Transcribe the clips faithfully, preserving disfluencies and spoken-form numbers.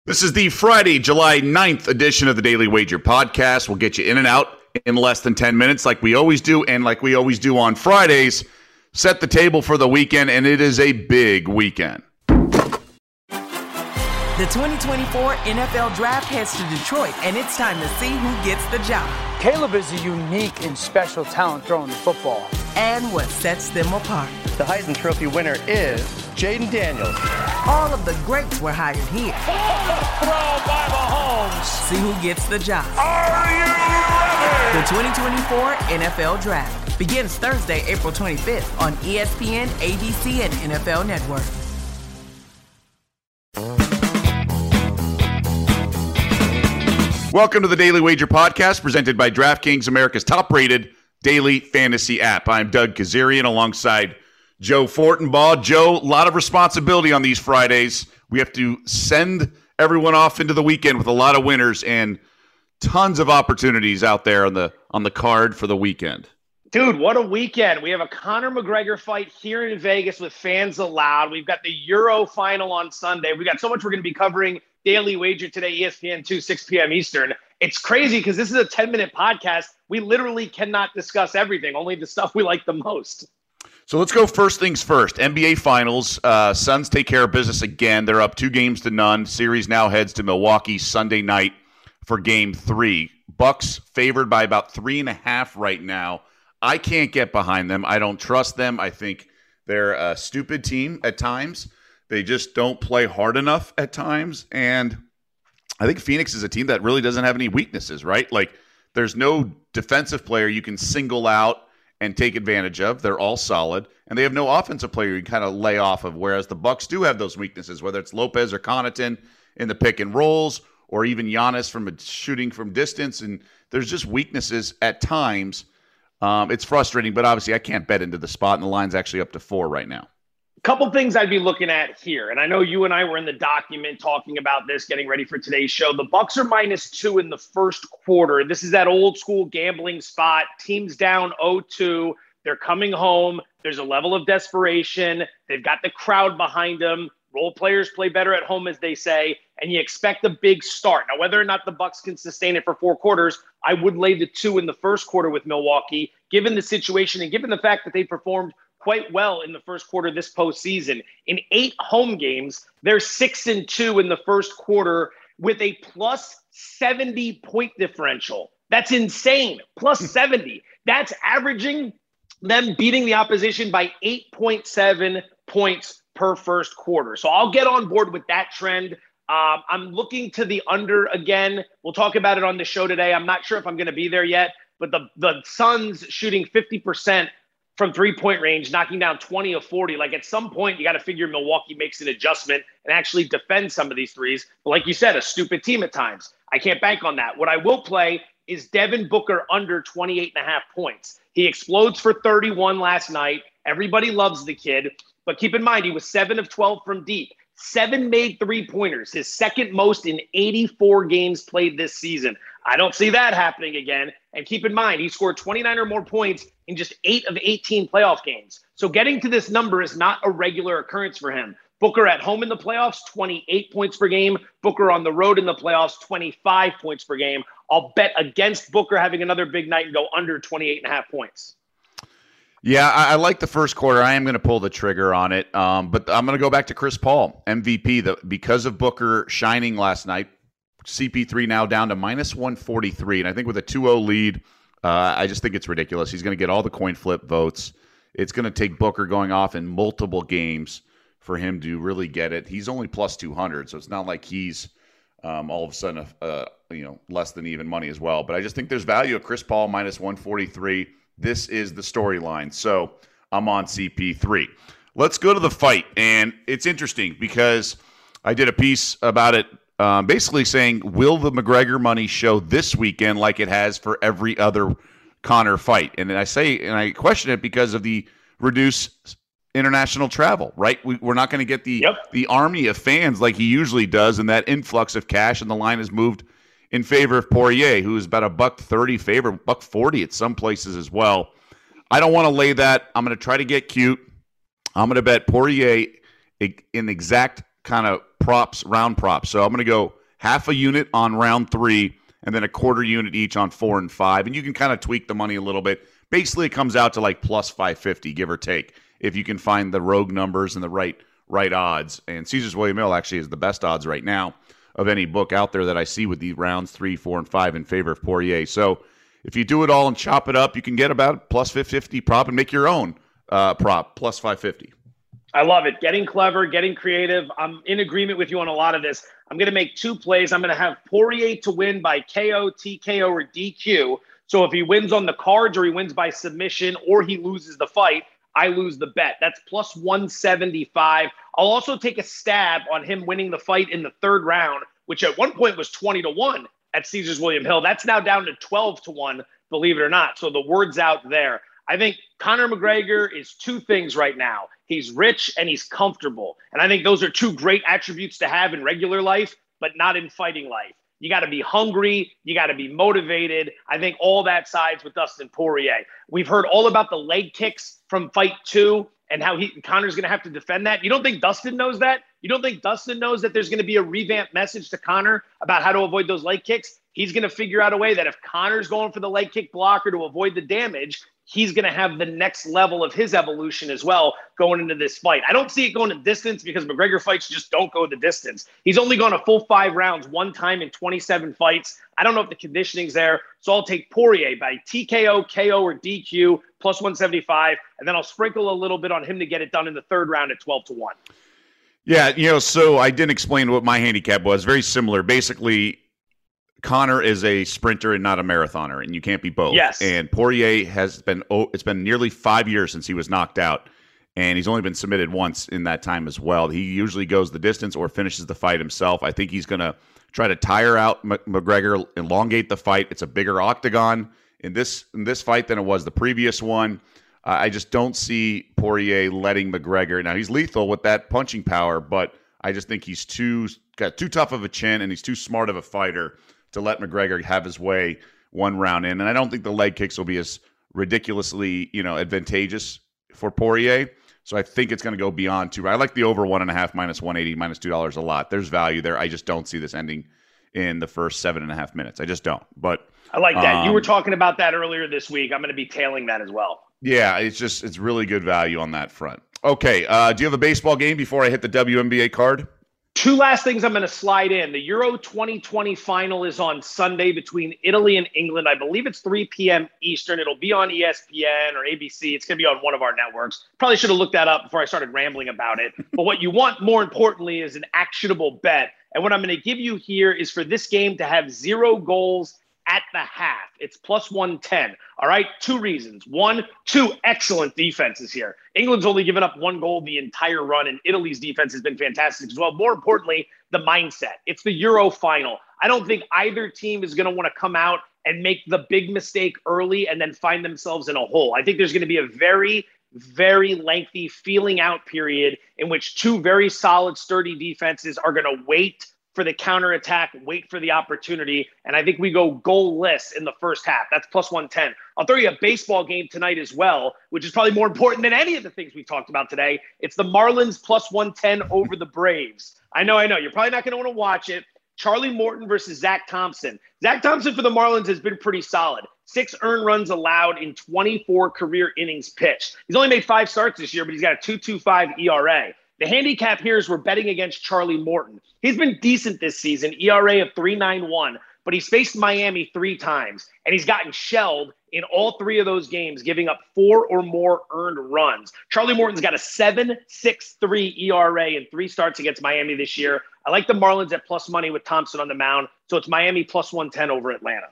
This is the Friday, July ninth edition of the Daily Wager podcast. We'll get you in and out in less than ten minutes like we always do, and like we always do on Fridays, set the table for the weekend, and it is a big weekend. The twenty twenty-four N F L Draft heads to Detroit, and it's time to see who gets the job. Caleb is a unique and special talent throwing the football. And what sets them apart. The Heisman Trophy winner is Jaden Daniels. All of the greats were hired here. Throw by Mahomes. See who gets the job. Are you ready? The twenty twenty-four N F L Draft begins Thursday, April twenty-fifth on E S P N, A B C, and N F L Network. Welcome to the Daily Wager podcast presented by DraftKings, America's top-rated daily fantasy app. I'm Doug Kazarian alongside Joe Fortenbaugh. Joe, a lot of responsibility on these Fridays. We have to send everyone off into the weekend with a lot of winners and tons of opportunities out there on the on the card for the weekend. Dude, what a weekend. We have a Conor McGregor fight here in Vegas with fans allowed. We've got the Euro final on Sunday. We've got so much we're going to be covering. Daily Wager today, E S P N two, six p.m. Eastern. It's crazy because this is a ten-minute podcast. We literally cannot discuss everything, only the stuff we like the most. So let's go first things first. N B A Finals. Uh, Suns take care of business again. They're up two games to none. Series now heads to Milwaukee Sunday night for game three. Bucks favored by about three and a half right now. I can't get behind them. I don't trust them. I think they're a stupid team at times. They just don't play hard enough at times. And I think Phoenix is a team that really doesn't have any weaknesses, right? Like, there's no defensive player you can single out and take advantage of. They're all solid. And they have no offensive player you can kind of lay off of, whereas the Bucks do have those weaknesses, whether it's Lopez or Connaughton in the pick and rolls, or even Giannis from shooting from distance. And there's just weaknesses at times. Um, it's frustrating, but obviously I can't bet into the spot, and the line's actually up to four right now. Couple things I'd be looking at here, and I know you and I were in the document talking about this, getting ready for today's show. The Bucks are minus two in the first quarter. This is that old school gambling spot. Teams down oh two. They're coming home. There's a level of desperation. They've got the crowd behind them. Role players play better at home, as they say, and you expect a big start. Now, whether or not the Bucks can sustain it for four quarters, I would lay the two in the first quarter with Milwaukee, given the situation and given the fact that they performed quite well in the first quarter this postseason. In eight home games, they're six and two in the first quarter with a plus seventy point differential. That's insane. Plus seventy. That's averaging them beating the opposition by eight point seven points per first quarter. So I'll get on board with that trend. Um, I'm looking to the under again. We'll talk about it on the show today. I'm not sure if I'm going to be there yet, but the, the Suns shooting fifty percent from three-point range, knocking down twenty of forty. Like, at some point, you got to figure Milwaukee makes an adjustment and actually defend some of these threes. But like you said, a stupid team at times. I can't bank on that. What I will play is Devin Booker under twenty-eight and a half points. He explodes for thirty-one last night. Everybody loves the kid. But keep in mind, he was seven of twelve from deep. Seven made three-pointers, his second most in eighty-four games played this season. I don't see that happening again. And keep in mind, he scored twenty-nine or more points in just eight of eighteen playoff games. So getting to this number is not a regular occurrence for him. Booker at home in the playoffs, twenty-eight points per game. Booker on the road in the playoffs, twenty-five points per game. I'll bet against Booker having another big night and go under twenty-eight and a half points. Yeah, I, I like the first quarter. I am going to pull the trigger on it. Um, but I'm going to go back to Chris Paul, M V P. The, because of Booker shining last night, C P three now down to minus one forty-three. And I think with a two oh lead, uh, I just think it's ridiculous. He's going to get all the coin flip votes. It's going to take Booker going off in multiple games for him to really get it. He's only plus two hundred, so it's not like he's um, all of a sudden a, uh, you know less than even money as well. But I just think there's value at Chris Paul minus one forty-three. This is the storyline. So I'm on C P three. Let's go to the fight. And it's interesting because I did a piece about it um, basically saying, will the McGregor money show this weekend like it has for every other Conor fight? And I say, and I question it because of the reduced international travel, right? We, we're not going to get the, yep. the army of fans like he usually does, and that influx of cash, and the line has moved in favor of Poirier, who is about a buck thirty favorite, buck forty at some places as well. I don't want to lay that. I'm going to try to get cute. I'm going to bet Poirier in exact kind of props, round props. So I'm going to go half a unit on round three and then a quarter unit each on four and five. And you can kind of tweak the money a little bit. Basically, it comes out to like plus five fifty, give or take, if you can find the rogue numbers and the right right odds. And Caesars William Hill actually is the best odds right now of any book out there that I see with the rounds three, four, and five in favor of Poirier. So if you do it all and chop it up, you can get about plus five fifty prop and make your own uh, prop, plus five fifty. I love it. Getting clever, getting creative. I'm in agreement with you on a lot of this. I'm going to make two plays. I'm going to have Poirier to win by K O, T K O, or D Q. So if he wins on the cards or he wins by submission or he loses the fight, I lose the bet. That's plus one seventy-five. I'll also take a stab on him winning the fight in the third round, which at one point was twenty to one at Caesars William Hill. That's now down to twelve to one, believe it or not. So the word's out there. I think Conor McGregor is two things right now. He's rich and he's comfortable. And I think those are two great attributes to have in regular life, but not in fighting life. You got to be hungry. You got to be motivated. I think all that sides with Dustin Poirier. We've heard all about the leg kicks from fight two and how he Conor's going to have to defend that. You don't think Dustin knows that? You don't think Dustin knows that there's going to be a revamped message to Conor about how to avoid those leg kicks? He's going to figure out a way that if Conor's going for the leg kick blocker to avoid the damage, he's going to have the next level of his evolution as well going into this fight. I don't see it going the distance because McGregor fights just don't go the distance. He's only gone a full five rounds one time in twenty-seven fights. I don't know if the conditioning's there, so I'll take Poirier by T K O, K O, or D Q, plus one seventy-five, and then I'll sprinkle a little bit on him to get it done in the third round at twelve to one. Yeah, you know, so I didn't explain what my handicap was. Very similar. Basically, Conor is a sprinter and not a marathoner, and you can't be both. Yes. And Poirier has been, oh, it's been nearly five years since he was knocked out, and he's only been submitted once in that time as well. He usually goes the distance or finishes the fight himself. I think he's going to try to tire out M- McGregor, elongate the fight. It's a bigger octagon in this in this fight than it was the previous one. Uh, I just don't see Poirier letting McGregor. Now, he's lethal with that punching power, but I just think he's too got too tough of a chin and he's too smart of a fighter to let McGregor have his way one round in. And I don't think the leg kicks will be as ridiculously, you know, advantageous for Poirier. So I think it's going to go beyond two. I like the over one and a half, minus one eighty, minus two dollars a lot. There's value there. I just don't see this ending in the first seven and a half minutes. I just don't. But I like that. Um, you were talking about that earlier this week. I'm going to be tailing that as well. Yeah, it's just, it's really good value on that front. Okay. Uh, do you have a baseball game before I hit the W N B A card? Two last things I'm going to slide in. The Euro twenty twenty final is on Sunday between Italy and England. I believe it's three p.m. Eastern. It'll be on E S P N or A B C. It's going to be on one of our networks. Probably should have looked that up before I started rambling about it. But what you want more importantly is an actionable bet. And what I'm going to give you here is for this game to have zero goals at the half. It's plus one ten. All right. Two reasons. One, two excellent defenses here. England's only given up one goal the entire run, and Italy's defense has been fantastic as well. More importantly, the mindset. It's the Euro final. I don't think either team is going to want to come out and make the big mistake early and then find themselves in a hole. I think there's going to be a very, very lengthy feeling out period in which two very solid, sturdy defenses are going to wait for the counterattack, wait for the opportunity. And I think we go goalless in the first half. That's plus one ten. I'll throw you a baseball game tonight as well, which is probably more important than any of the things we talked about today. It's the Marlins plus one ten over the Braves. I know, I know. You're probably not going to want to watch it. Charlie Morton versus Zach Thompson. Zach Thompson for the Marlins has been pretty solid. Six earned runs allowed in twenty-four career innings pitched. He's only made five starts this year, but he's got a two point two five E R A. The handicap here is we're betting against Charlie Morton. He's been decent this season, E R A of three point nine one, but he's faced Miami three times, and he's gotten shelled in all three of those games, giving up four or more earned runs. Charlie Morton's got a seven point six three E R A in three starts against Miami this year. I like the Marlins at plus money with Thompson on the mound, so it's Miami plus one ten over Atlanta.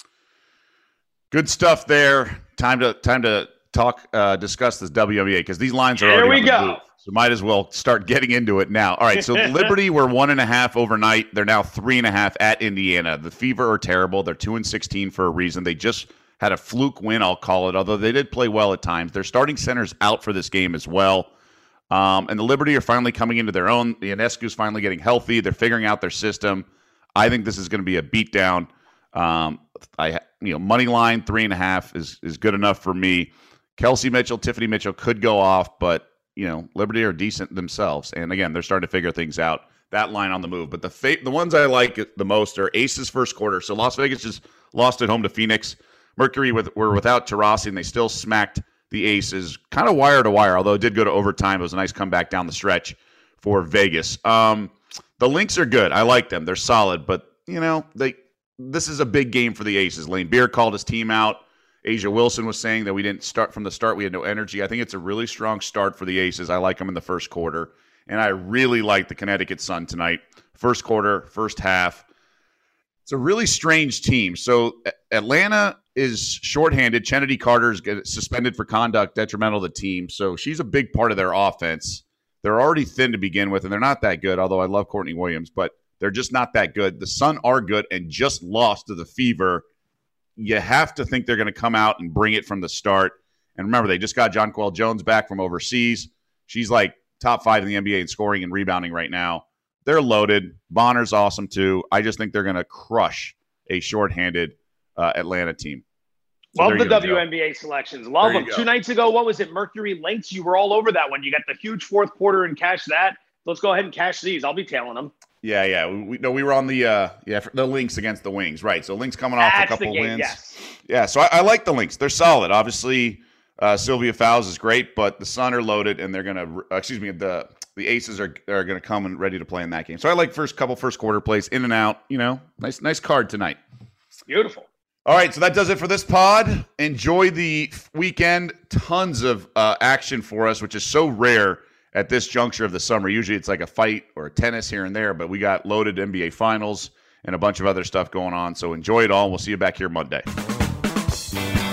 Good stuff there. Time to time to talk, uh, discuss this W N B A because these lines are There already we on the go. move. So might as well start getting into it now. All right, so Liberty were one and a half overnight. They're now three and a half at Indiana. The Fever are terrible. They're two and sixteen for a reason. They just had a fluke win, I'll call it, although they did play well at times. Their starting center's out for this game as well. Um, and the Liberty are finally coming into their own. The Ionescu's finally getting healthy. They're figuring out their system. I think this is going to be a beatdown. Um, I, you know, money line three and a half is is good enough for me. Kelsey Mitchell, Tiffany Mitchell could go off, but you know, Liberty are decent themselves. And again, they're starting to figure things out. That line on the move. But the fa- the ones I like the most are Aces first quarter. So Las Vegas just lost at home to Phoenix. Mercury with, were without Taurasi, and they still smacked the Aces kind of wire to wire, although it did go to overtime. It was a nice comeback down the stretch for Vegas. Um, the Lynx are good. I like them. They're solid. But, you know, they this is a big game for the Aces. Lane Beer called his team out. Asia Wilson was saying that we didn't start from the start. We had no energy. I think it's a really strong start for the Aces. I like them in the first quarter. And I really like the Connecticut Sun tonight. First quarter, first half. It's a really strange team. So Atlanta is shorthanded. Chennedy Carter's suspended for conduct detrimental to the team. So she's a big part of their offense. They're already thin to begin with, and they're not that good, although I love Courtney Williams, but they're just not that good. The Sun are good and just lost to the Fever. You have to think they're going to come out and bring it from the start. And remember, they just got Jonquel Jones back from overseas. She's like top five in the N B A in scoring and rebounding right now. They're loaded. Bonner's awesome too. I just think they're going to crush a shorthanded uh, Atlanta team. So Love the go, W N B A Joe. Selections. Love them. Go. Two nights ago, what was it? Mercury Lynx. You were all over that one. You got the huge fourth quarter and cash that. Let's go ahead and cash these. I'll be tailing them. Yeah, yeah. We, we no, we were on the uh, yeah the Lynx against the Wings, right? So Lynx coming off That's a couple the game, wins. Yes. Yeah, so I, I like the Lynx. They're solid. Obviously, uh, Sylvia Fowles is great, but the Sun are loaded, and they're gonna. Uh, excuse me, the the Aces are are gonna come and ready to play in that game. So I like first couple first quarter plays in and out. You know, nice nice card tonight. Beautiful. All right, so that does it for this pod. Enjoy the weekend. Tons of uh, action for us, which is so rare at this juncture of the summer. Usually it's like a fight or a tennis here and there, but we got loaded N B A Finals and a bunch of other stuff going on. So enjoy it all. We'll see you back here Monday.